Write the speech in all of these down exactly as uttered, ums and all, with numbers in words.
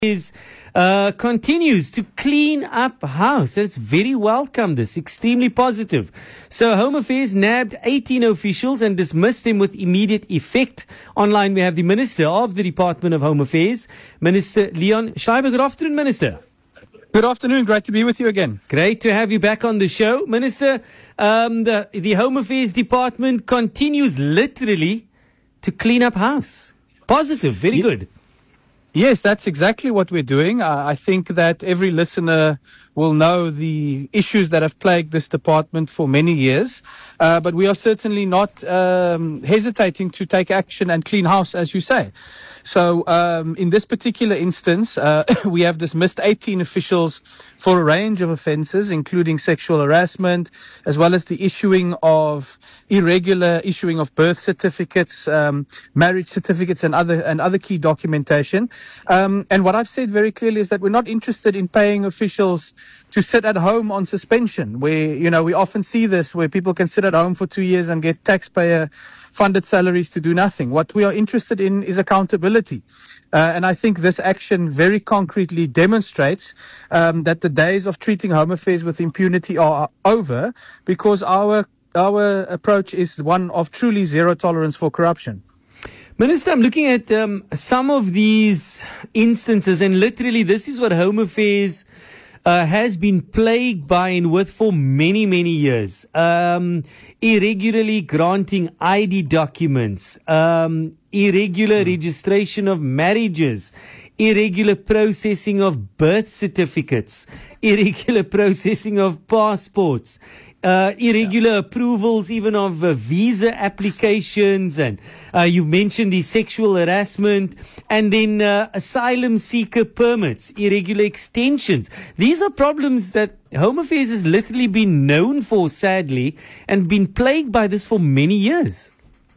is uh, continues to clean up house. It's very welcome. This extremely positive. So Home Affairs nabbed eighteen officials and dismissed them with immediate effect. Online we have the Minister of the Department of Home Affairs, Minister Leon Schreiber. Good afternoon, Minister. Good afternoon. Great to be with you again. Great to have you back on the show, Minister. Um, the the Home Affairs Department continues literally to clean up house. Positive. Very yeah. good. Yes, that's exactly what we're doing. Uh, I think that every listener will know the issues that have plagued this department for many years. Uh, but we are certainly not um, hesitating to take action and clean house, as you say. So um, in this particular instance, uh, we have dismissed eighteen officials for a range of offences, including sexual harassment, as well as the issuing of irregular issuing of birth certificates, um, marriage certificates, and other and other key documentation. Um, and what I've said very clearly is that we're not interested in paying officials to sit at home on suspension, where, you know, we often see this, where people can sit at home for two years and get taxpayer funded salaries to do nothing. What we are interested in is accountability. Uh, and I think this action very concretely demonstrates um, that the days of treating Home Affairs with impunity are over, because our our approach is one of truly zero tolerance for corruption. Minister, I'm looking at um, some of these instances, and literally this is what Home Affairs Uh, has been plagued by and with for many, many years. Um, irregularly granting I D documents, um, irregular mm. registration of marriages, irregular processing of birth certificates, irregular processing of passports, Uh, irregular yeah. approvals even of uh, visa applications, and uh, you mentioned the sexual harassment, and then uh, asylum seeker permits, irregular extensions. These are problems that Home Affairs has literally been known for, sadly, and been plagued by this for many years.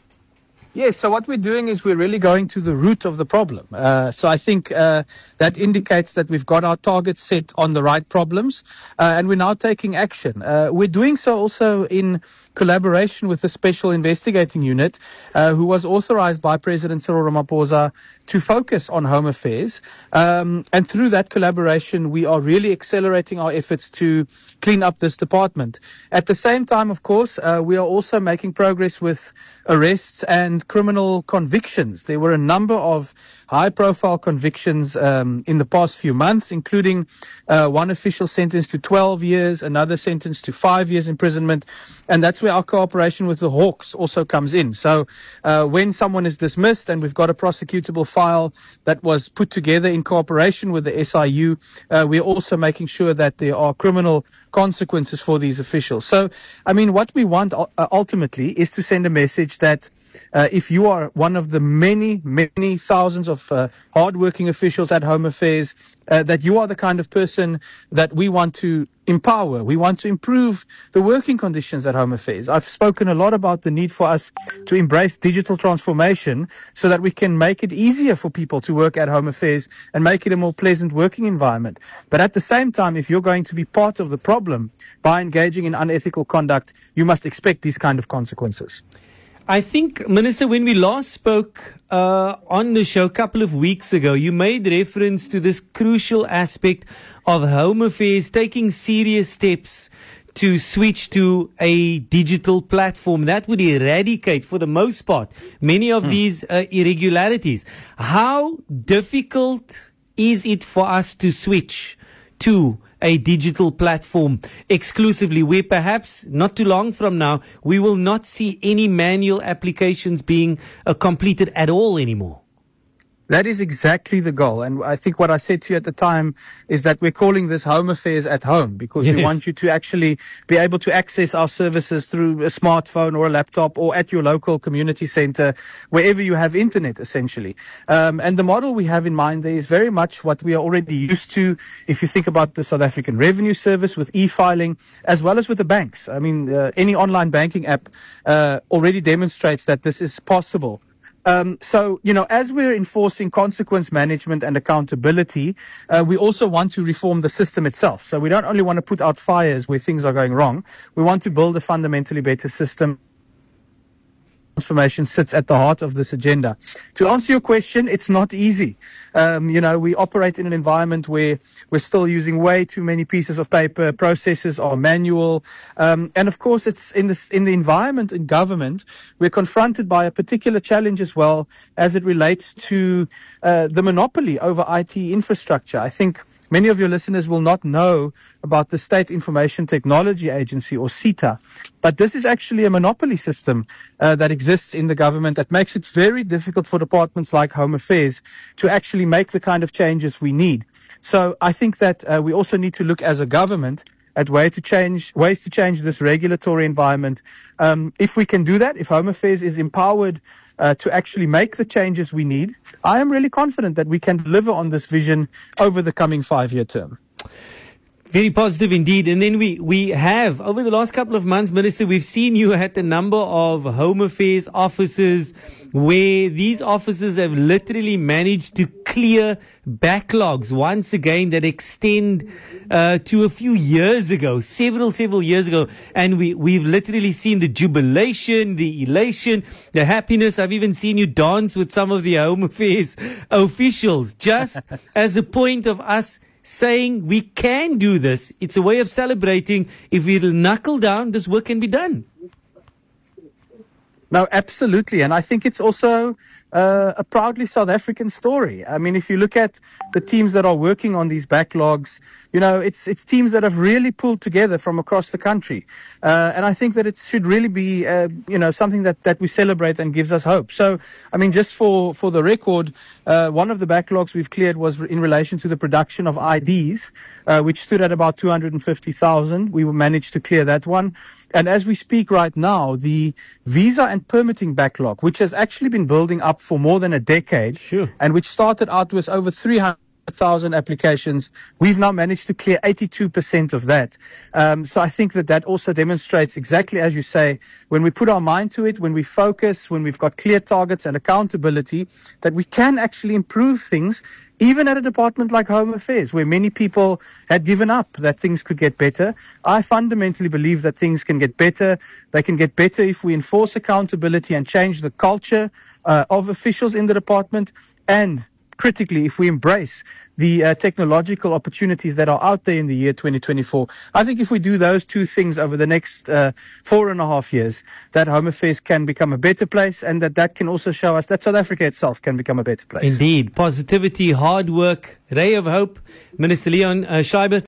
Yes, so what we're doing is we're really going to the root of the problem. Uh, so I think uh, that indicates that we've got our targets set on the right problems, uh, and we're now taking action. Uh, we're doing so also in collaboration with the Special Investigating Unit, uh, who was authorized by President Cyril Ramaphosa to focus on home affairs. Um, and through that collaboration, we are really accelerating our efforts to clean up this department. At the same time, of course, uh, we are also making progress with arrests and criminal convictions. There were a number of high-profile convictions um, in the past few months, including uh, one official sentenced to twelve years, another sentenced to five years imprisonment, and that's where our cooperation with the Hawks also comes in. So uh, when someone is dismissed and we've got a prosecutable file that was put together in cooperation with the S I U, uh, we're also making sure that there are criminal consequences for these officials. So, I mean, what we want uh, ultimately is to send a message that uh, if you are one of the many, many thousands of uh, hardworking officials at Home Affairs, uh, that you are the kind of person that we want to empower. We want to improve the working conditions at Home Affairs. I've spoken a lot about the need for us to embrace digital transformation so that we can make it easier for people to work at Home Affairs and make it a more pleasant working environment. But at the same time, if you're going to be part of the problem by engaging in unethical conduct, you must expect these kind of consequences. I think, Minister, when we last spoke uh, on the show a couple of weeks ago, you made reference to this crucial aspect of Home Affairs taking serious steps to switch to a digital platform that would eradicate, for the most part, many of hmm. these uh, irregularities. How difficult is it for us to switch to a digital platform exclusively, where perhaps not too long from now we will not see any manual applications being uh, completed at all anymore? That is exactly the goal. And I think what I said to you at the time is that we're calling this Home Affairs at Home, because yes. we want you to actually be able to access our services through a smartphone or a laptop or at your local community center, wherever you have internet, essentially. Um, and the model we have in mind there is very much what we are already used to. If you think about the South African Revenue Service with e-filing, as well as with the banks. I mean, uh, any online banking app uh, already demonstrates that this is possible. Um, so, you know, as we're enforcing consequence management and accountability, uh, we also want to reform the system itself. So we don't only want to put out fires where things are going wrong. We want to build a fundamentally better system. transformation sits at the heart of this agenda. To answer your question, it's not easy. Um, you know, we operate in an environment where we're still using way too many pieces of paper, processes are manual, um, and of course it's in this, in the environment in government, we're confronted by a particular challenge as well as it relates to uh, the monopoly over I T infrastructure. I think many of your listeners will not know about the State Information Technology Agency, or SITA, but this is actually a monopoly system uh, that exists in the government that makes it very difficult for departments like Home Affairs to actually make the kind of changes we need. So I think that uh, we also need to look as a government at way to change, ways to change this regulatory environment. Um, if we can do that, if Home Affairs is empowered uh, to actually make the changes we need, I am really confident that we can deliver on this vision over the coming five-year term. Very positive indeed. And then we, we have, over the last couple of months, Minister, we've seen you at a number of Home Affairs offices where these offices have literally managed to clear backlogs once again that extend uh, to a few years ago, several, several years ago. And we, we've literally seen the jubilation, the elation, the happiness. I've even seen you dance with some of the Home Affairs officials just as a point of us saying we can do this. It's a way of celebrating. If we knuckle down, this work can be done. No, absolutely. And I think it's also uh, a proudly South African story. I mean, if you look at the teams that are working on these backlogs, you know, it's it's teams that have really pulled together from across the country. Uh, and I think that it should really be, uh, you know, something that, that we celebrate and gives us hope. So, I mean, just for, for the record, uh, one of the backlogs we've cleared was in relation to the production of I Ds, uh, which stood at about two hundred fifty thousand. We managed to clear that one. And as we speak right now, the visa and permitting backlog, which has actually been building up for more than a decade, sure, and which started out with over three hundred thousand applications, we've now managed to clear eighty-two percent of that. Um, so I think that that also demonstrates exactly as you say, when we put our mind to it, when we focus, when we've got clear targets and accountability, that we can actually improve things, even at a department like Home Affairs, where many people had given up that things could get better. I fundamentally believe that things can get better. They can get better if we enforce accountability and change the culture uh, of officials in the department, and critically, if we embrace the uh, technological opportunities that are out there in the year twenty twenty-four. I think if we do those two things over the next uh, four and a half years, that Home Affairs can become a better place, and that that can also show us that South Africa itself can become a better place. Indeed. Positivity, hard work, ray of hope. Minister Leon uh, Schreiber,